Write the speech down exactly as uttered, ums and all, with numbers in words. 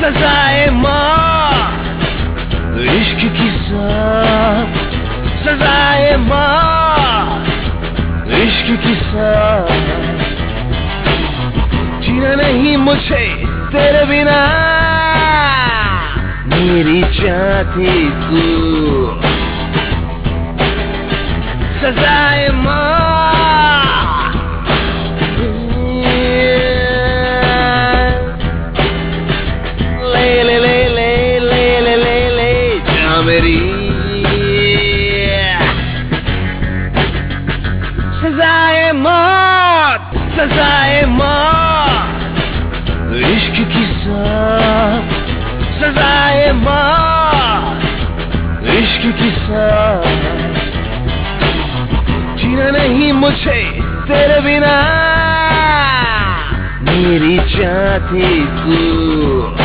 सजाए मौत इश्क की साथ, सजाए मौत इश्क की साथ। जीना नहीं मुझे तेरे बिना, मेरी चाहती तू। सजाए मौत, ले ले ले ले ले ले ले ले जा मेरी। सजाए मौत, सजाए मौत इश्क की साथ, सजाए मौत इश्क की साथ। जीना नहीं मुझे तेरे बिना, मेरी चाहती तू।